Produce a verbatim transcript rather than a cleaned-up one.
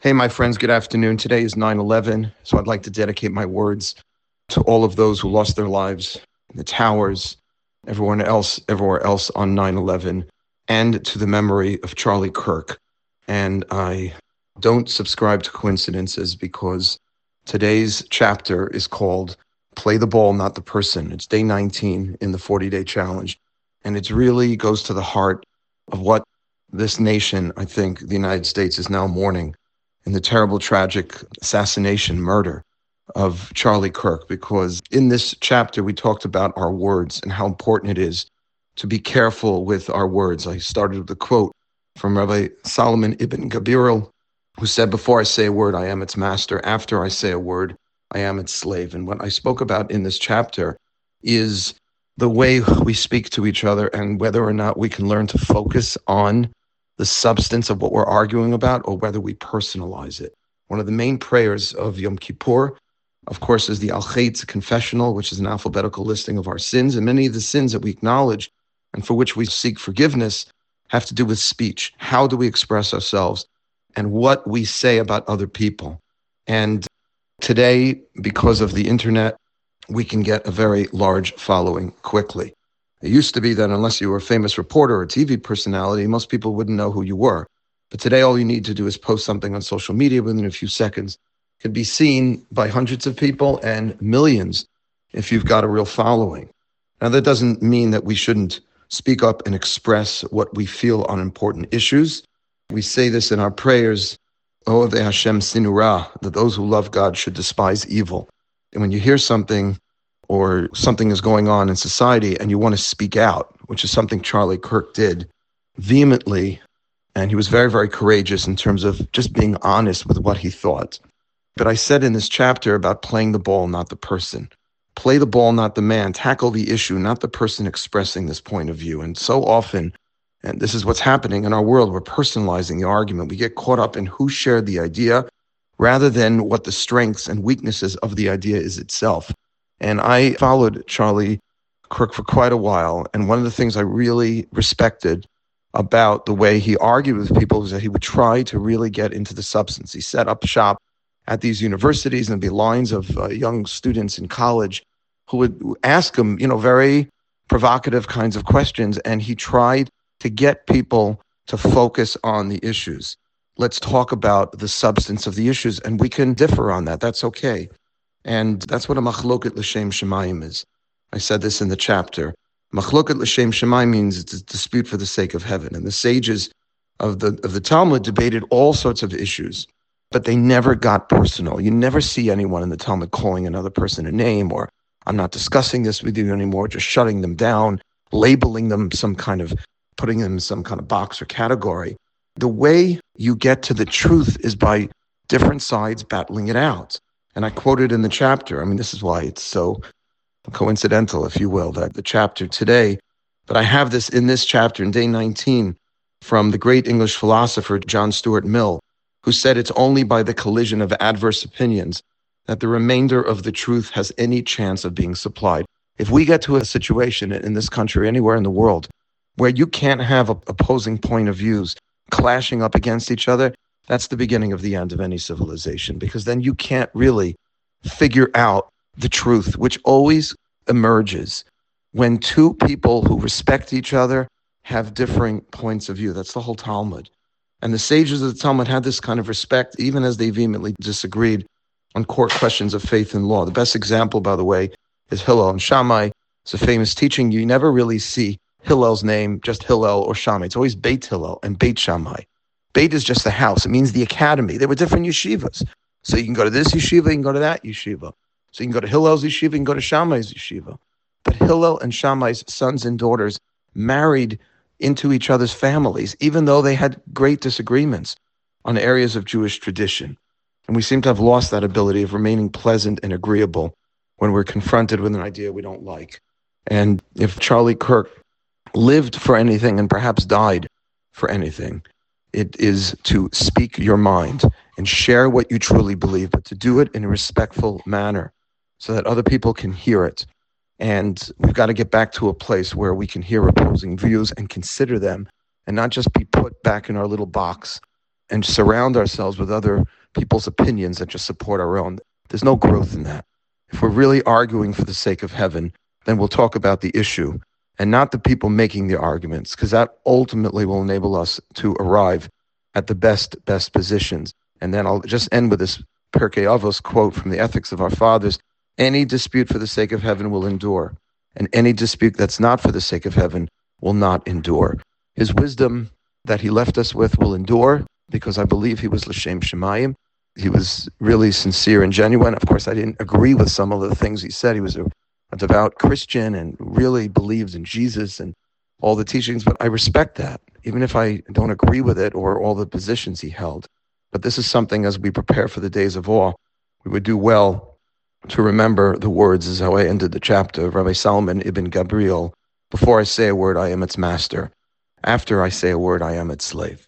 Hey, my friends, good afternoon. Today is nine eleven, so I'd like to dedicate my words to all of those who lost their lives in the towers, everyone else, everywhere else on nine eleven, and to the memory of Charlie Kirk. And I don't subscribe to coincidences because today's chapter is called Play the Ball, Not the Person. It's day nineteen in the forty-day challenge. And it really goes to the heart of what this nation, I think the United States, is now mourning in the terrible, tragic assassination, murder of Charlie Kirk. Because in this chapter, we talked about our words and how important it is to be careful with our words. I started with a quote from Rabbi Solomon Ibn Gabirol, who said, "Before I say a word, I am its master. After I say a word, I am its slave." And what I spoke about in this chapter is the way we speak to each other and whether or not we can learn to focus on the substance of what we're arguing about or whether we personalize it. One of the main prayers of Yom Kippur, of course, is the Al-Chetz confessional, which is an alphabetical listing of our sins. And many of the sins that we acknowledge and for which we seek forgiveness have to do with speech. How do we express ourselves and what we say about other people? And today, because of the internet, we can get a very large following quickly. It used to be that unless you were a famous reporter or T V personality, most people wouldn't know who you were. But today, all you need to do is post something on social media within a few seconds. It can be seen by hundreds of people and millions if you've got a real following. Now, that doesn't mean that we shouldn't speak up and express what we feel on important issues. We say this in our prayers, Ohavei Hashem Sinu Ra, that those who love God should despise evil. And when you hear something or something is going on in society and you want to speak out, which is something Charlie Kirk did vehemently, and he was very, very courageous in terms of just being honest with what he thought. But I said in this chapter about playing the ball, not the person. Play the ball, not the man. Tackle the issue, not the person expressing this point of view. And so often, and this is what's happening in our world, we're personalizing the argument. We get caught up in who shared the idea rather than what the strengths and weaknesses of the idea is itself. And I followed Charlie Kirk for quite a while. And one of the things I really respected about the way he argued with people was that he would try to really get into the substance. He set up shop at these universities, and there'd be lines of uh, young students in college who would ask him, you know, very provocative kinds of questions. And he tried to get people to focus on the issues. Let's talk about the substance of the issues, and we can differ on that. That's okay. And that's what a machloket l'shem shemayim is. I said this in the chapter. Machloket l'shem shemayim means it's a dispute for the sake of heaven. And the sages of the of the Talmud debated all sorts of issues, but they never got personal. You never see anyone in the Talmud calling another person a name or, "I'm not discussing this with you anymore," just shutting them down, labeling them some kind of, putting them in some kind of box or category. The way you get to the truth is by different sides battling it out. And I quoted in the chapter, I mean, this is why it's so coincidental, if you will, that the chapter today, but I have this in this chapter in day nineteen from the great English philosopher John Stuart Mill, who said it's only by the collision of adverse opinions that the remainder of the truth has any chance of being supplied. If we get to a situation in this country, anywhere in the world, where you can't have opposing point of views clashing up against each other, that's the beginning of the end of any civilization, because then you can't really figure out the truth, which always emerges when two people who respect each other have differing points of view. That's the whole Talmud. And the sages of the Talmud had this kind of respect, even as they vehemently disagreed on court questions of faith and law. The best example, by the way, is Hillel and Shammai. It's a famous teaching. You never really see Hillel's name, just Hillel or Shammai. It's always Beit Hillel and Beit Shammai. Beit is just the house. It means the academy. There were different yeshivas. So you can go to this yeshiva, you can go to that yeshiva. So you can go to Hillel's yeshiva, you can go to Shammai's yeshiva. But Hillel and Shammai's sons and daughters married into each other's families, even though they had great disagreements on areas of Jewish tradition. And we seem to have lost that ability of remaining pleasant and agreeable when we're confronted with an idea we don't like. And if Charlie Kirk lived for anything and perhaps died for anything, it is to speak your mind and share what you truly believe, but to do it in a respectful manner so that other people can hear it. And we've got to get back to a place where we can hear opposing views and consider them and not just be put back in our little box and surround ourselves with other people's opinions that just support our own. There's no growth in that. If we're really arguing for the sake of heaven, then we'll talk about the issue and not the people making the arguments, because that ultimately will enable us to arrive at the best, best positions. And then I'll just end with this Pirkei Avos quote from the Ethics of Our Fathers: any dispute for the sake of heaven will endure, and any dispute that's not for the sake of heaven will not endure. His wisdom that he left us with will endure, because I believe he was L'Shem Shemayim. He was really sincere and genuine. Of course, I didn't agree with some of the things he said. He was a, a devout Christian and really believed in Jesus and all the teachings, but I respect that, even if I don't agree with it or all the positions he held. But this is something, as we prepare for the days of awe, we would do well to remember the words, as how I ended the chapter, of Rabbi Salman ibn Gabriel: before I say a word, I am its master. After I say a word, I am its slave.